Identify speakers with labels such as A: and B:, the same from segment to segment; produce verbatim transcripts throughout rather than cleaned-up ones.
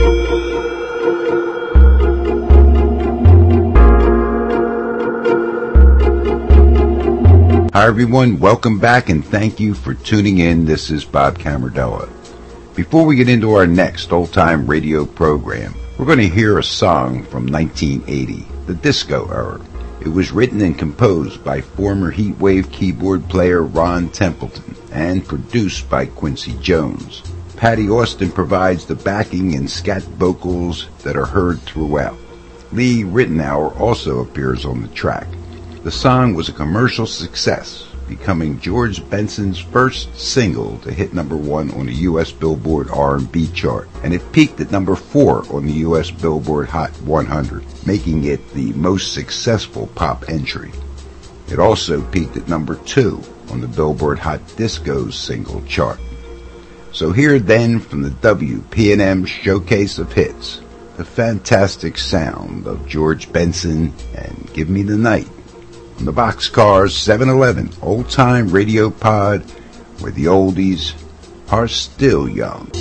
A: Hi everyone, welcome back and thank you for tuning in. This is Bob Camardella. Before we get into our next old-time radio program, we're going to hear a song from nineteen eighty, the disco era. It was written and composed by former Heatwave keyboard player Ron Templeton and produced by Quincy Jones. Patty Austin provides the backing and scat vocals that are heard throughout. Lee Ritenour also appears on the track. The song was a commercial success, becoming George Benson's first single to hit number one on the U S Billboard R and B chart, and it peaked at number four on the U S Billboard Hot one hundred, making it the most successful pop entry. It also peaked at number two on the Billboard Hot Disco single chart. So here then from the W P and M Showcase of Hits, the fantastic sound of George Benson and Give Me the Night. On the Boxcars seven eleven old-time radio pod where the oldies are still young.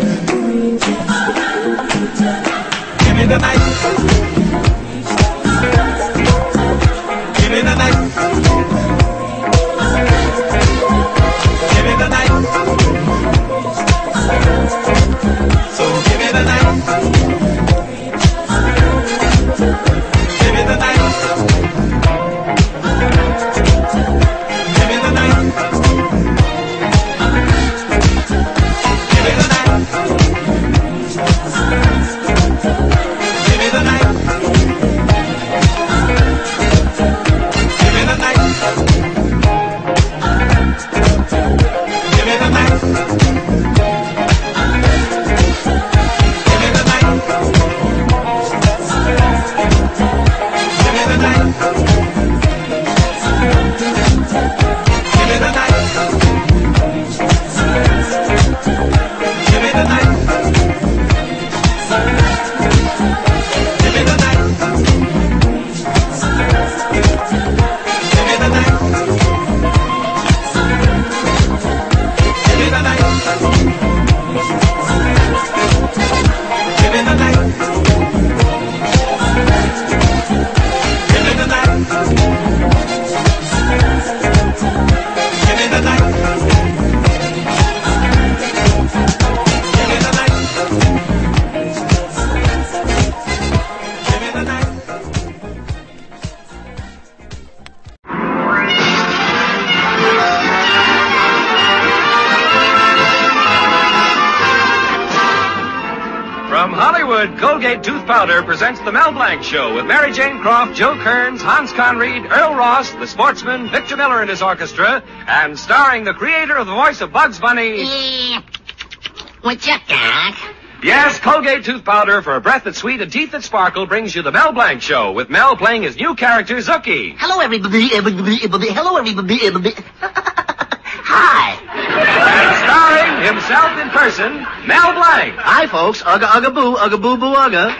B: Give me the night. Hollywood, Colgate Tooth Powder presents the Mel Blanc Show with Mary Jane Croft, Joe Kearns, Hans Conried, Earl Ross, the Sportsman, Victor Miller and his orchestra, and starring the creator of the voice of Bugs Bunny.
C: Uh, what's up, Doc?
B: Yes, Colgate Tooth Powder for a breath that's sweet and teeth that sparkle brings you the Mel Blanc Show with Mel playing his new character, Zookie.
C: Hello, everybody, everybody, everybody. Hello, everybody, everybody. Hi.
B: And starring himself in person, Mel Blanc.
D: Hi, folks. Ugga, ugga, boo, ugga, boo, boo, ugga.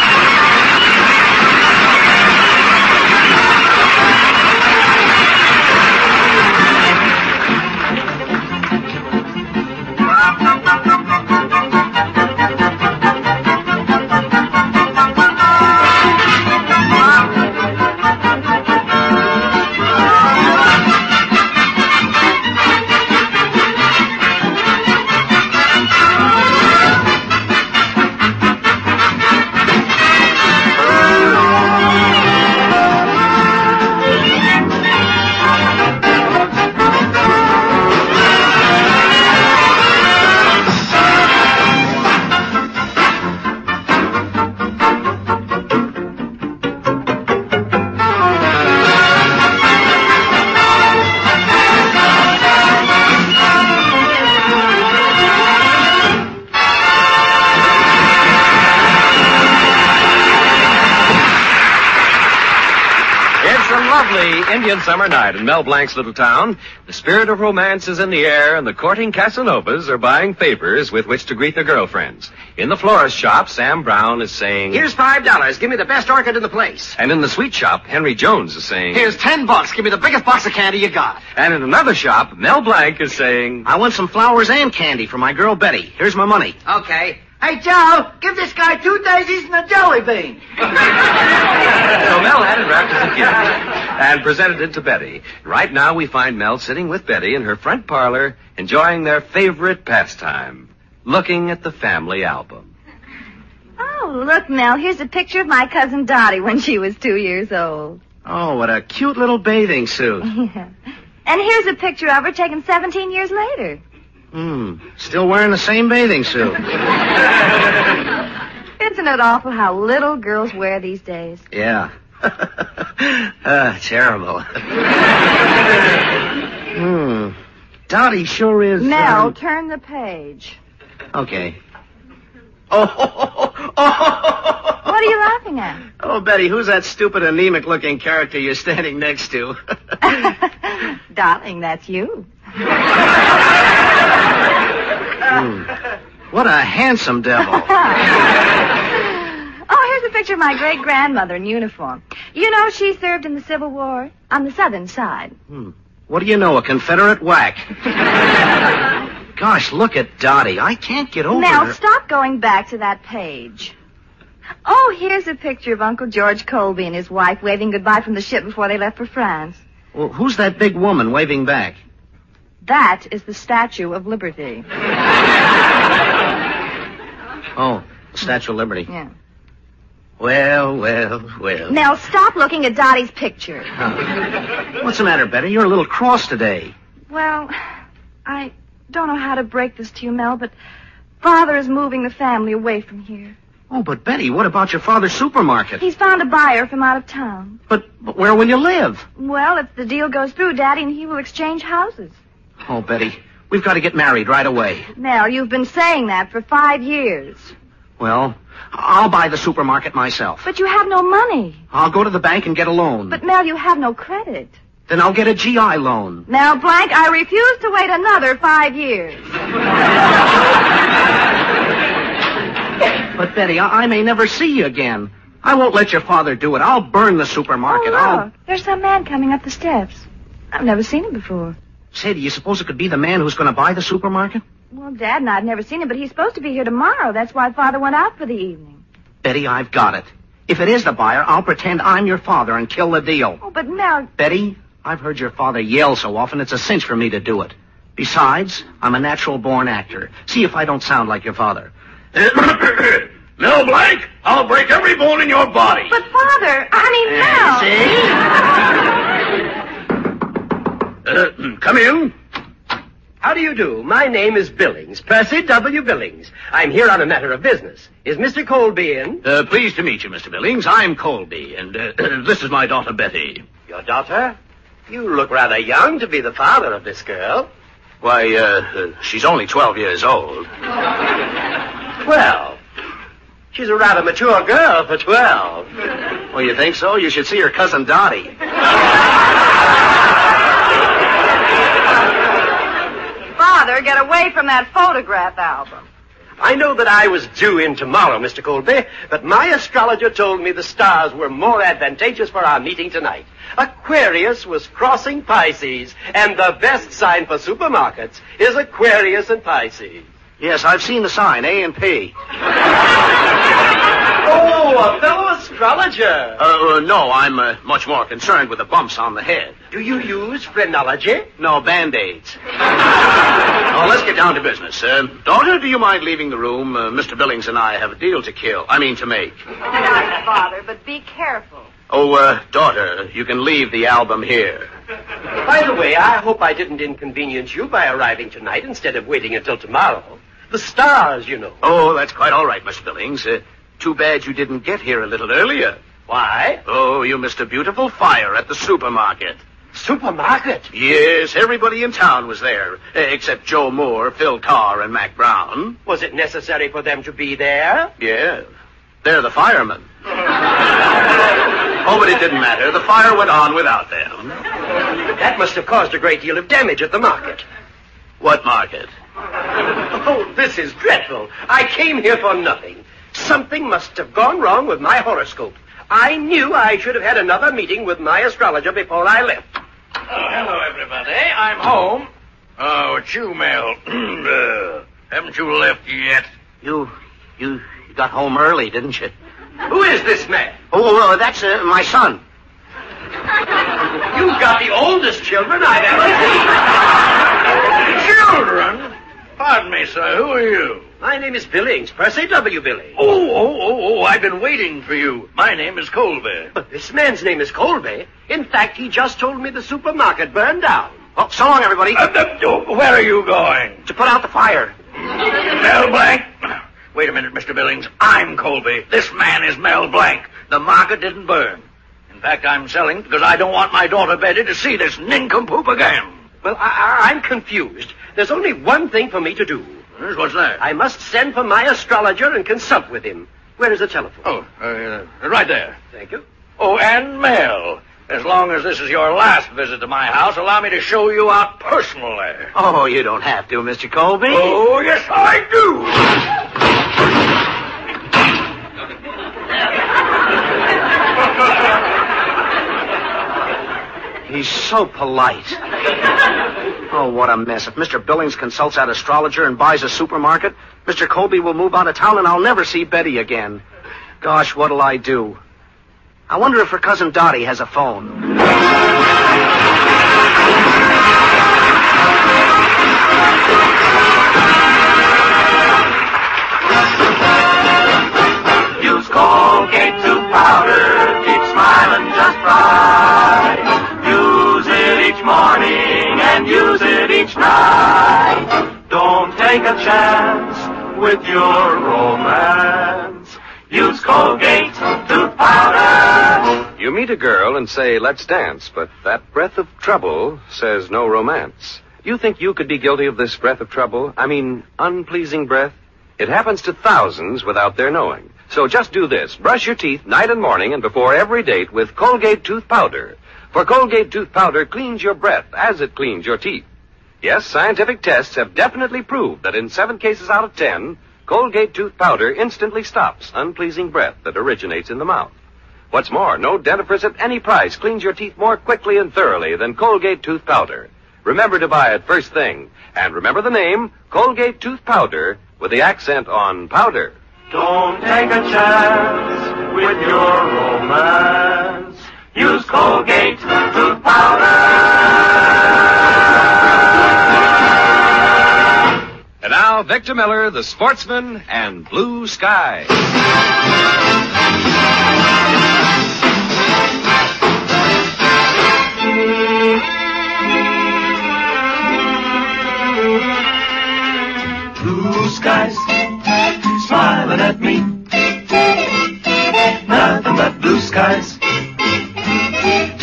B: Indian summer night in Mel Blanc's little town. The spirit of romance is in the air, and the courting Casanovas are buying favors with which to greet their girlfriends. In the florist shop, Sam Brown is saying,
D: Here's five dollars. Give me the best orchid in the place.
B: And in the sweet shop, Henry Jones is saying,
D: Here's ten bucks. Give me the biggest box of candy you got.
B: And in another shop, Mel Blanc is saying,
D: I want some flowers and candy for my girl Betty. Here's my money.
C: Okay. Hey, Joe, give this guy two daisies and a jelly bean.
B: So Mel had it wrapped as a gift and presented it to Betty. Right now we find Mel sitting with Betty in her front parlor, enjoying their favorite pastime, looking at the family album.
E: Oh, look, Mel, here's a picture of my cousin Dottie when she was two years old.
D: Oh, what a cute little bathing suit.
E: Yeah. And here's a picture of her taken seventeen years later.
D: Hmm. Still wearing the same bathing suit.
E: Isn't it awful how little girls wear these days?
D: Yeah. uh, terrible. hmm. Dottie sure is...
E: Mel,
D: um...
E: turn the page.
D: Okay. Oh, oh, oh, oh.
E: What are you laughing at?
D: Oh, Betty, who's that stupid, anemic-looking character you're standing next to?
E: Darling, that's you.
D: mm. What a handsome devil.
E: Oh, here's a picture of my great-grandmother in uniform. You know, she served in the Civil War on the southern side.
D: Hmm. What do you know, a Confederate whack? Gosh, look at Dottie. I can't get over
E: Now,
D: her.
E: stop going back to that page. Oh, here's a picture of Uncle George Colby and his wife waving goodbye from the ship before they left for France.
D: Well, who's that big woman waving back?
E: That is the Statue of Liberty.
D: Oh, the Statue of Liberty.
E: Yeah.
D: Well, well, well.
E: Now, stop looking at Dottie's picture.
D: Huh. What's the matter, Betty? You're a little cross today.
E: Well, I don't know how to break this to you, Mel, but Father is moving the family away from here.
D: Oh, but Betty, what about your father's supermarket?
E: He's found a buyer from out of town.
D: But, but where will you live?
E: Well, if the deal goes through, Daddy and he will exchange houses.
D: Oh, Betty, we've got to get married right away.
E: Mel, you've been saying that for five years.
D: Well, I'll buy the supermarket myself.
E: But you have no money.
D: I'll go to the bank and get a loan.
E: But, Mel, you have no credit.
D: Then I'll get a G I loan.
E: Mel Blanc, I refuse to wait another five years.
D: But, Betty, I-, I may never see you again. I won't let your father do it. I'll burn the supermarket.
E: Oh, look.
D: I'll...
E: There's some man coming up the steps. I've never seen him before.
D: Say, do you suppose it could be the man who's going to buy the supermarket?
E: Well, Dad and I have never seen him, but he's supposed to be here tomorrow. That's why Father went out for the evening.
D: Betty, I've got it. If it is the buyer, I'll pretend I'm your father and kill the deal.
E: Oh, but Mel...
D: Betty, I've heard your father yell so often, it's a cinch for me to do it. Besides, I'm a natural-born actor. See if I don't sound like your father.
F: Mel Blanc, I'll break every bone in your body.
E: But, Father, I mean, Mel...
F: Uh, see? Uh, come in.
G: How do you do? My name is Billings, Percy W. Billings. I'm here on a matter of business. Is Mister Colby in?
D: Uh, pleased to meet you, Mister Billings. I'm Colby, and uh, this is my daughter, Betty.
G: Your daughter? You look rather young to be the father of this girl.
D: Why, uh, uh she's only twelve years old.
G: Twelve? She's a rather mature girl for twelve.
D: Oh, you think so? You should see her cousin Dottie.
E: Father, get away from that photograph album.
G: I know that I was due in tomorrow, Mister Colby, but my astrologer told me the stars were more advantageous for our meeting tonight. Aquarius was crossing Pisces, and the best sign for supermarkets is Aquarius and Pisces.
D: Yes, I've seen the sign, A and P.
G: Oh, a fellow astrologer.
D: Uh, uh no, I'm uh, much more concerned with the bumps on the head.
G: Do you use phrenology?
D: No, Band-Aids. Oh, let's get down to business. Uh, daughter, do you mind leaving the room? Uh, Mister Billings and I have a deal to kill. I mean to make.
E: Father, but be careful.
D: Oh, uh, daughter, you can leave the album here.
G: By the way, I hope I didn't inconvenience you by arriving tonight instead of waiting until tomorrow. The stars, you know.
D: Oh, that's quite all right, Mister Billings. Uh, too bad you didn't get here a little earlier.
G: Why?
D: Oh, you missed a beautiful fire at the supermarket.
G: Supermarket?
D: Yes, everybody in town was there, uh, except Joe Moore, Phil Carr, and Mac Brown.
G: Was it necessary for them to be there?
D: Yeah. They're the firemen. Oh, but it didn't matter. The fire went on without them.
G: That must have caused a great deal of damage at the market.
D: What market?
G: Oh, this is dreadful. I came here for nothing. Something must have gone wrong with my horoscope. I knew I should have had another meeting with my astrologer before I left.
F: Oh, hello, everybody. I'm home. Oh, it's you, Mel. uh, haven't you left yet?
D: You, you, you got home early, didn't you?
G: Who is this man?
D: Oh, uh, that's uh, my son.
G: You've got the oldest children I've ever seen.
F: Children? Pardon me, sir. Who are you?
G: My name is Billings, Percy W. Billings.
F: Oh, oh, oh, oh, I've been waiting for you. My name is Colby.
G: But this man's name is Colby. In fact, he just told me the supermarket burned down.
D: Well, so long, everybody.
F: Uh, uh, oh, where are you going?
D: To put out the fire.
F: Mel Blanc? Wait a minute, Mister Billings. I'm Colby. This man is Mel Blanc. The market didn't burn. In fact, I'm selling because I don't want my daughter Betty to see this nincompoop again.
G: Well, I, I, I'm confused. There's only one thing for me to do.
F: What's that?
G: I must send for my astrologer and consult with him. Where is the telephone?
F: Oh, uh, right there.
G: Thank you.
F: Oh, and Mel, as long as this is your last visit to my house, allow me to show you out personally.
D: Oh, you don't have to, Mister Colby.
F: Oh, yes, I do.
D: He's so polite. Oh, what a mess. If Mister Billings consults that astrologer and buys a supermarket, Mister Colby will move out of town and I'll never see Betty again. Gosh, what'll I do? I wonder if her cousin Dottie has a phone.
H: Use Colgate tooth powder, keep smiling just right. Use it each morning and use it each night. Don't take a chance with your romance. Use Colgate tooth powder.
B: You meet a girl and say, let's dance, but that breath of trouble says no romance. You think you could be guilty of this breath of trouble? I mean, unpleasing breath? It happens to thousands without their knowing. So just do this. Brush your teeth night and morning and before every date with Colgate tooth powder. For Colgate tooth powder cleans your breath as it cleans your teeth. Yes, scientific tests have definitely proved that in seven cases out of ten, Colgate tooth powder instantly stops unpleasing breath that originates in the mouth. What's more, no dentifrice at any price cleans your teeth more quickly and thoroughly than Colgate tooth powder. Remember to buy it first thing. And remember the name, Colgate tooth powder, with the accent on powder.
H: Don't take a chance with your romance. Use Colgate tooth powder.
B: And now, Victor Miller, the sportsman, and Blue Sky.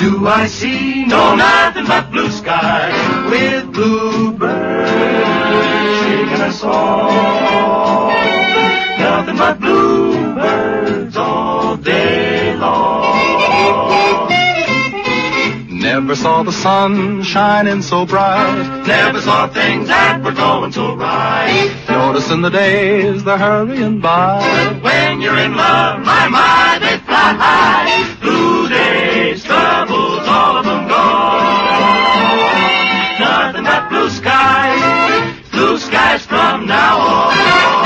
H: do I see? No, nothing but blue skies with bluebirds singing a song. Nothing but bluebirds all day long. Never saw the sun shining so bright. Never saw things that were going so right. Noticing the days they're hurrying by. When you're in love, my, my, they fly high. Blue days, troubles, all of them gone. Nothing but blue skies, blue skies from now on.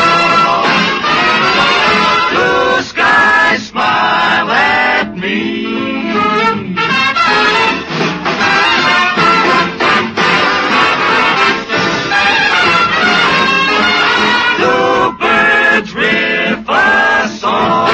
H: Blue skies smile at me. Bluebirds riff a song.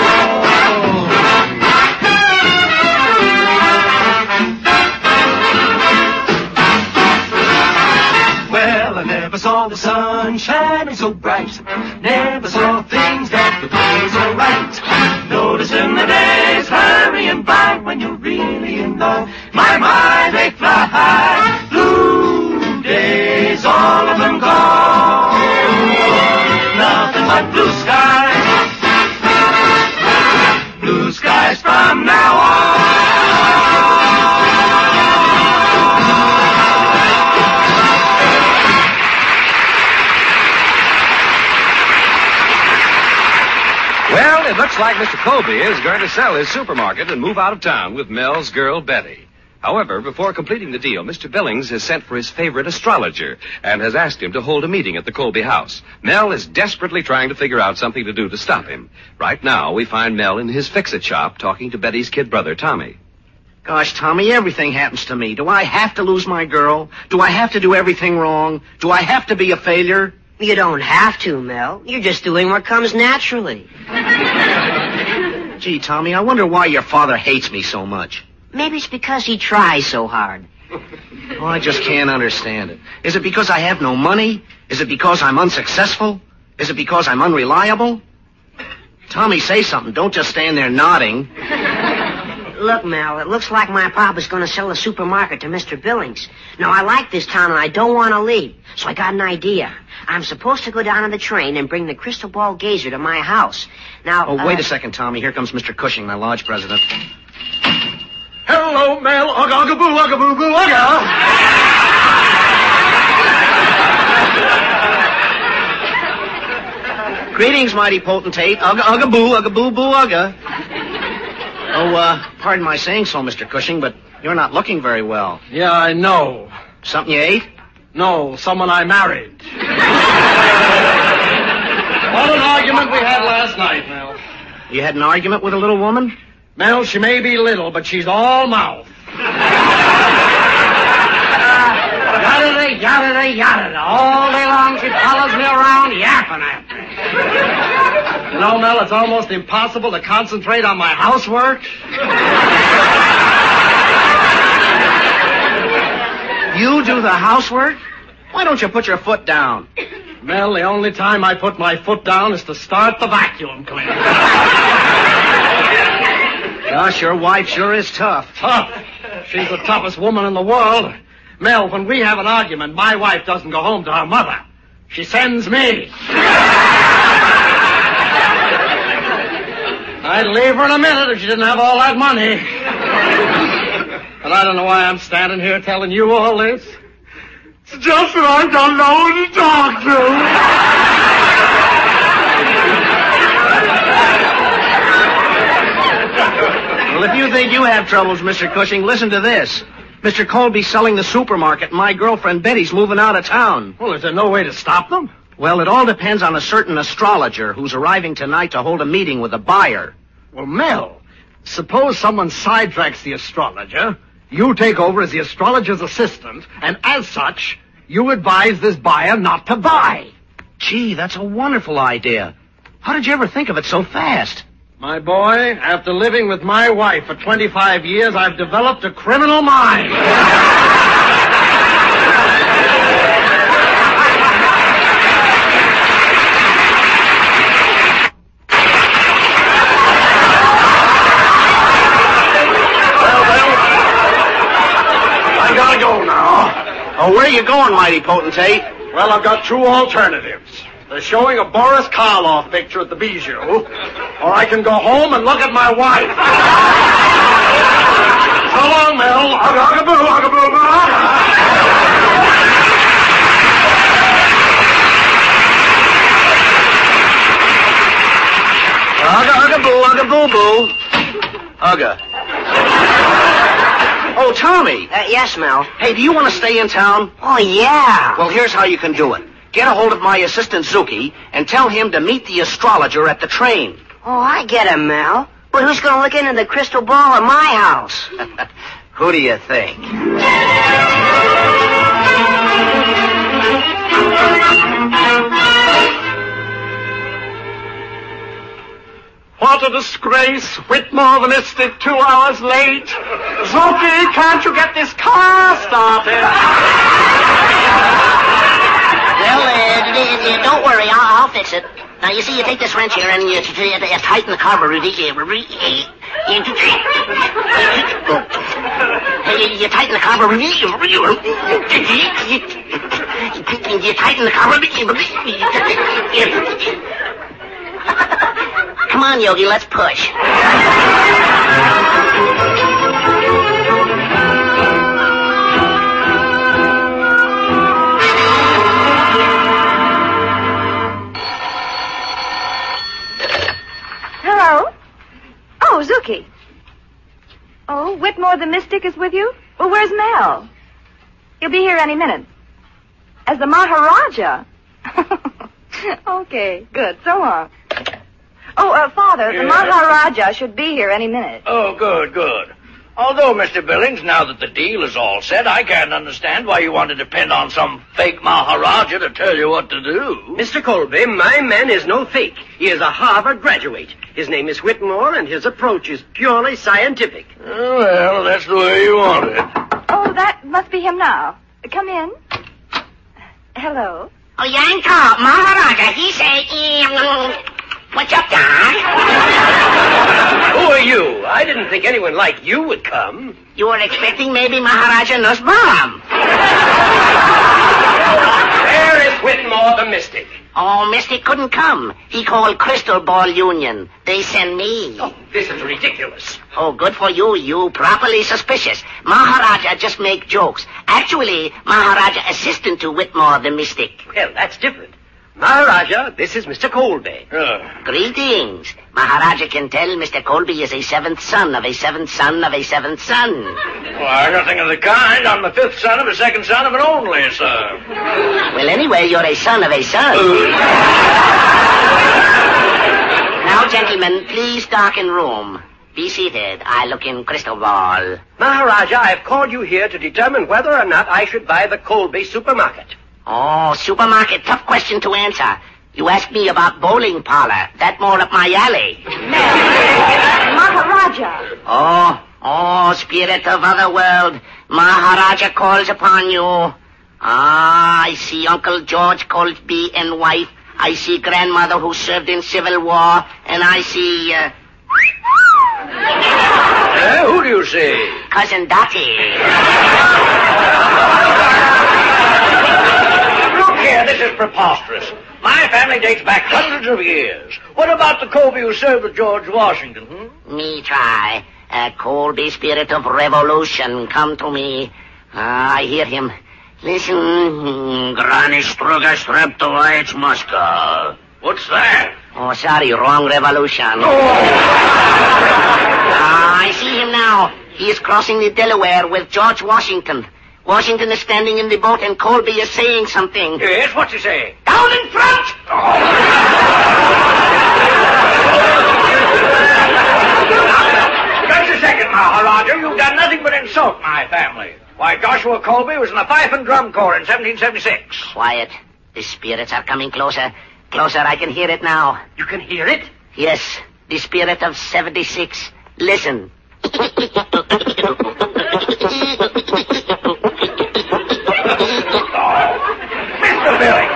H: Well, I never saw the sun shining so bright. Never saw things that could be so right. Noticing the days hurrying by when you're really in love. My mind, they fly high. Blue days, all of them gone. Nothing but blue skies. Blue skies from now on.
B: Well, it looks like Mister Colby is going to sell his supermarket and move out of town with Mel's girl, Betty. However, before completing the deal, Mister Billings has sent for his favorite astrologer and has asked him to hold a meeting at the Colby house. Mel is desperately trying to figure out something to do to stop him. Right now, we find Mel in his fix-it shop talking to Betty's kid brother, Tommy.
D: Gosh, Tommy, everything happens to me. Do I have to lose my girl? Do I have to do everything wrong? Do I have to be a failure?
I: You don't have to, Mel. You're just doing what comes naturally.
D: Gee, Tommy, I wonder why your father hates me so much.
I: Maybe it's because he tries so hard.
D: Oh, I just can't understand it. Is it because I have no money? Is it because I'm unsuccessful? Is it because I'm unreliable? Tommy, say something. Don't just stand there nodding.
I: Look, Mel, it looks like my papa's going to sell the supermarket to Mister Billings. Now, I like this town and I don't want to leave. So I got an idea. I'm supposed to go down on the train and bring the crystal ball gazer to my house. Now,
D: Oh, wait
I: uh,
D: a second, Tommy. Here comes Mister Cushing, my lodge president. Hello, Mel. Ugga, ugga, boo, ugga, boo, boo, ugga. Greetings, mighty potentate. Ugga, ugga, boo, ugga, boo, boo, ugga. Oh, uh, pardon my saying so, Mister Cushing, but you're not looking very well.
J: Yeah, I know.
D: Something you ate?
J: No, someone I married. What an argument we had last night, Mel.
D: You had an argument with a little woman?
J: Mel, she may be little, but she's all mouth.
I: Yada, yada, yada. All day long she follows me around yapping at me.
J: You know, Mel, it's almost impossible to concentrate on my housework.
D: You do the housework? Why don't you put your foot down?
J: Mel, the only time I put my foot down is to start the vacuum cleaner.
D: Gosh, your wife sure is tough.
J: Tough. She's the toughest woman in the world. Mel, when we have an argument, my wife doesn't go home to her mother. She sends me. I'd leave her in a minute if she didn't have all that money. But I don't know why I'm standing here telling you all this. It's just that I don't know who to talk to.
D: Well, if you think you have troubles, Mister Cushing, listen to this. Mister Colby's selling the supermarket, and my girlfriend Betty's moving out of town.
J: Well, is there no way to stop them?
D: Well, it all depends on a certain astrologer who's arriving tonight to hold a meeting with the buyer.
J: Well, Mel, suppose someone sidetracks the astrologer, you take over as the astrologer's assistant, and as such, you advise this buyer not to buy.
D: Gee, that's a wonderful idea. How did you ever think of it so fast?
J: My boy, after living with my wife for twenty-five years, I've developed a criminal mind.
D: Oh, where are you going, mighty potentate?
J: Well, I've got two alternatives. They're showing a Boris Karloff picture at the Bijou, or I can go home and look at my wife. So long, Mel. Ugga-ugga-boo, ugga-boo-boo,
D: Ugga-ugga-boo, ugga-boo-boo. Ugga. Oh, Tommy.
I: Uh, yes, Mel.
D: Hey, do you want to stay in town?
I: Oh, yeah.
D: Well, here's how you can do it. Get a hold of my assistant, Zuki, and tell him to meet the astrologer at the train.
I: Oh, I get him, Mel. But who's going to look into the crystal ball in my house?
D: Who do you think?
J: What a disgrace. Whitmore the Mystic, two hours late. Zuki, can't you get this car started?
I: Well, uh, d- d- don't worry. I'll, I'll fix it. Now, you see, you take this wrench here and you, you, you, you tighten the carburetor. You, you, you tighten the carburetor. You tighten the carburetor. Come on, Yogi, let's push.
E: Hello? Oh, Zuki. Oh, Whitmore the Mystic is with you? Well, where's Mel? He'll be here any minute. As the Maharaja? Okay, good. So long. Oh, uh, Father, the
F: Yeah.
E: Maharaja should be here any minute.
F: Oh, good, good. Although, Mister Billings, now that the deal is all set, I can't understand why you want to depend on some fake Maharaja to tell you what to do.
G: Mister Colby, my man is no fake. He is a Harvard graduate. His name is Whitmore, and his approach is purely scientific.
F: Oh, well, that's the way you want it.
E: Oh, that must be him now. Come in. Hello?
I: Oh, Yanko, Maharaja, he say, um, what's up, Doc?
G: Who are you? I didn't think anyone like you would come.
I: You were expecting maybe Maharaja Nussbaum.
G: Where is Whitmore the Mystic?
I: Oh, Mystic couldn't come. He called Crystal Ball Union. They send me.
G: Oh, this is ridiculous.
I: Oh, good for you. You properly suspicious. Maharaja just make jokes. Actually, Maharaja assistant to Whitmore the Mystic.
G: Well, that's different. Maharaja, this is Mister Colby.
F: Uh,
I: Greetings. Maharaja can tell Mister Colby is a seventh son of a seventh son of a seventh son.
F: why, nothing of the kind. I'm the fifth son of a second son of an only son.
I: Well, anyway, you're a son of a son. Now, gentlemen, please darken room. Be seated. I look in crystal ball.
G: Maharaja, I've called you here to determine whether or not I should buy the Colby supermarket.
I: Oh, supermarket, tough question to answer. You asked me about bowling parlor. That more up my alley.
E: Maharaja.
I: Oh, oh, spirit of other world. Maharaja calls upon you. Ah, I see Uncle George Colby and wife. I see grandmother who served in Civil War. And I see, uh...
F: Uh, who do you see?
I: Cousin Dottie.
F: Look here, this is preposterous. My family dates back hundreds of years. What about the Colby who served with George Washington, hmm?
I: Me try. A Colby spirit of revolution come to me. Ah, I hear him. Listen, Granny Struga Streptoids Muska.
F: What's that?
I: Oh, sorry, wrong revolution.
F: Oh.
I: Ah, I see him now. He is crossing the Delaware with George Washington. Washington is standing in the boat and Colby is saying something.
F: Yes, what's he saying?
I: Down in front!
F: Oh. Just a second, Maharaja. You've done nothing but insult my family. Why, Joshua Colby was in the Fife and Drum Corps in seventeen seventy-six.
I: Quiet. The spirits are coming closer. Closer, I can hear it now.
G: You can hear it?
I: Yes, the spirit of seventy-six. Listen.
F: Mister Billings!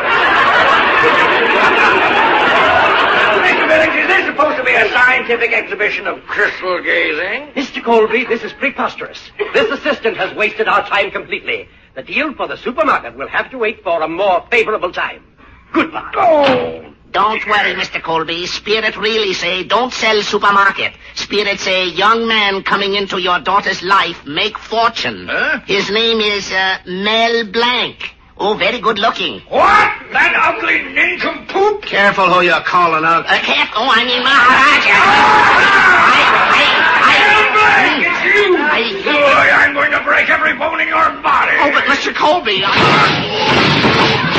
F: Mister Billings, is this supposed to be a scientific exhibition of crystal gazing?
G: Mister Colby, this is preposterous. This assistant has wasted our time completely. The deal for the supermarket will have to wait for a more favorable time. Goodbye.
C: Oh! Don't worry, Mister Colby. Spirit really say don't sell supermarket. Spirit say young man coming into your daughter's life make fortune.
F: Huh?
C: His name is uh, Mel Blanc. Oh, very good looking.
F: What? That ugly nincompoop?
J: Careful who you're calling out.
C: Uh, can't, oh, I mean Maharaja. I, I, I,
F: Mel Blanc, it's you!
C: I,
F: Boy, I'm going to break every bone in your body.
C: Oh, but Mister Colby, I...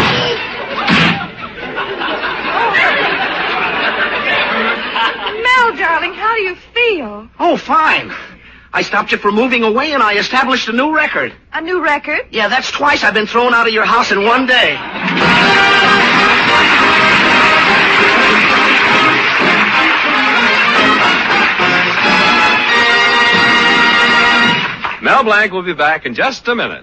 E: Mel, darling, how do you feel?
J: Oh, fine. I stopped you from moving away, and I established a new record.
E: A new record?
J: Yeah, that's twice I've been thrown out of your house in one day.
B: Mel Blanc will be back in just a minute.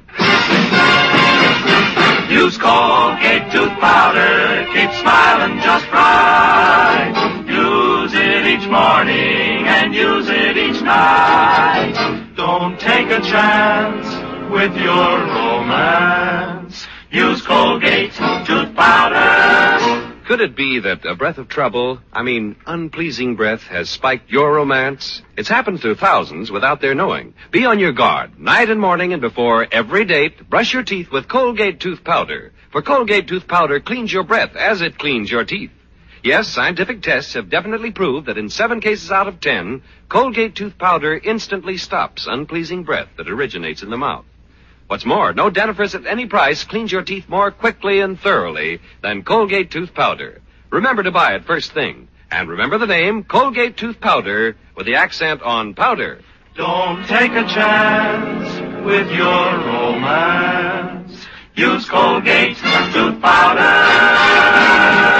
H: Use Colgate tooth powder, keep smiling just right. Use it each morning and use it each night. Don't take a chance with your romance. Use Colgate tooth powder.
B: Could it be that a breath of trouble, I mean unpleasing breath, has spiked your romance? It's happened to thousands without their knowing. Be on your guard. Night and morning and before every date, brush your teeth with Colgate tooth powder. For Colgate tooth powder cleans your breath as it cleans your teeth. Yes, scientific tests have definitely proved that in seven cases out of ten, Colgate tooth powder instantly stops unpleasing breath that originates in the mouth. What's more, no dentifrice at any price cleans your teeth more quickly and thoroughly than Colgate tooth powder. Remember to buy it first thing. And remember the name, Colgate tooth powder, with the accent on powder.
H: Don't take a chance with your romance. Use Colgate tooth powder.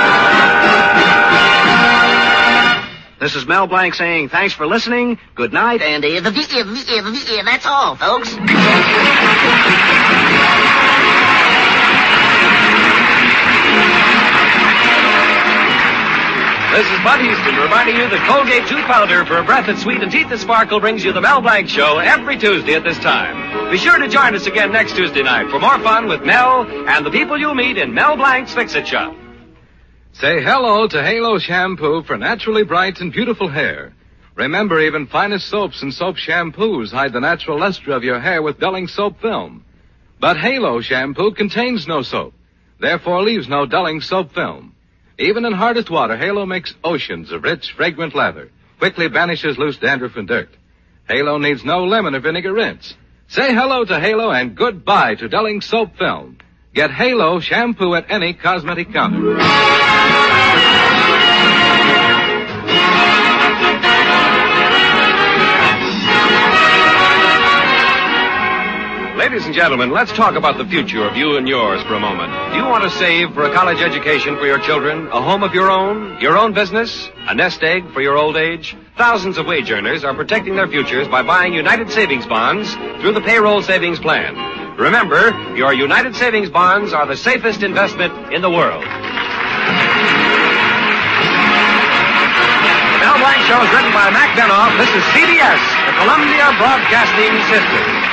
J: This is Mel Blanc saying thanks for listening, good night, and...
C: Uh, the, the, the, the, that's all, folks.
B: This is Bud Easton reminding you that Colgate tooth powder for a breath that's sweet and teeth that sparkle brings you the Mel Blanc Show every Tuesday at this time. Be sure to join us again next Tuesday night for more fun with Mel and the people you'll meet in Mel Blanc's Fix-It Shop.
K: Say hello to Halo Shampoo for naturally bright and beautiful hair. Remember, even finest soaps and soap shampoos hide the natural luster of your hair with dulling soap film. But Halo Shampoo contains no soap, therefore leaves no dulling soap film. Even in hardest water, Halo makes oceans of rich, fragrant lather, quickly banishes loose dandruff and dirt. Halo needs no lemon or vinegar rinse. Say hello to Halo and goodbye to dulling soap film. Get Halo Shampoo at any cosmetic counter.
B: Ladies and gentlemen, let's talk about the future of you and yours for a moment. Do you want to save for a college education for your children, a home of your own, your own business, a nest egg for your old age? Thousands of wage earners are protecting their futures by buying United Savings Bonds through the Payroll Savings Plan. Remember, your United Savings Bonds are the safest investment in the world. Mel Blanc Show is written by Mac Benoff. This is C B S, the Columbia Broadcasting System.